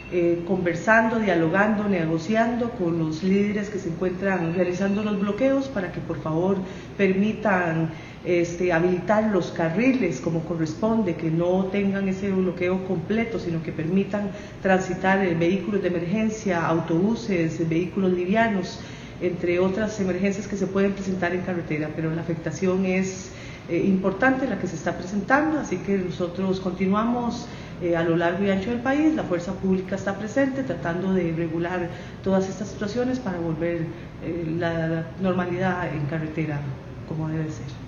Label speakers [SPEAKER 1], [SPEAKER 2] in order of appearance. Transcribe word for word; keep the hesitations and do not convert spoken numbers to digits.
[SPEAKER 1] eh, conversando, dialogando, negociando con los líderes que se encuentran realizando los bloqueos para que por favor permitan este, habilitar los carriles como corresponde, que no tengan ese bloqueo completo, sino que permitan transitar eh, vehículos de emergencia, autobuses, vehículos livianos, entre otras emergencias que se pueden presentar en carretera, pero la afectación es eh, importante la que se está presentando, así que nosotros continuamos eh, a lo largo y ancho del país, la fuerza pública está presente tratando de regular todas estas situaciones para volver eh, la normalidad en carretera como debe ser.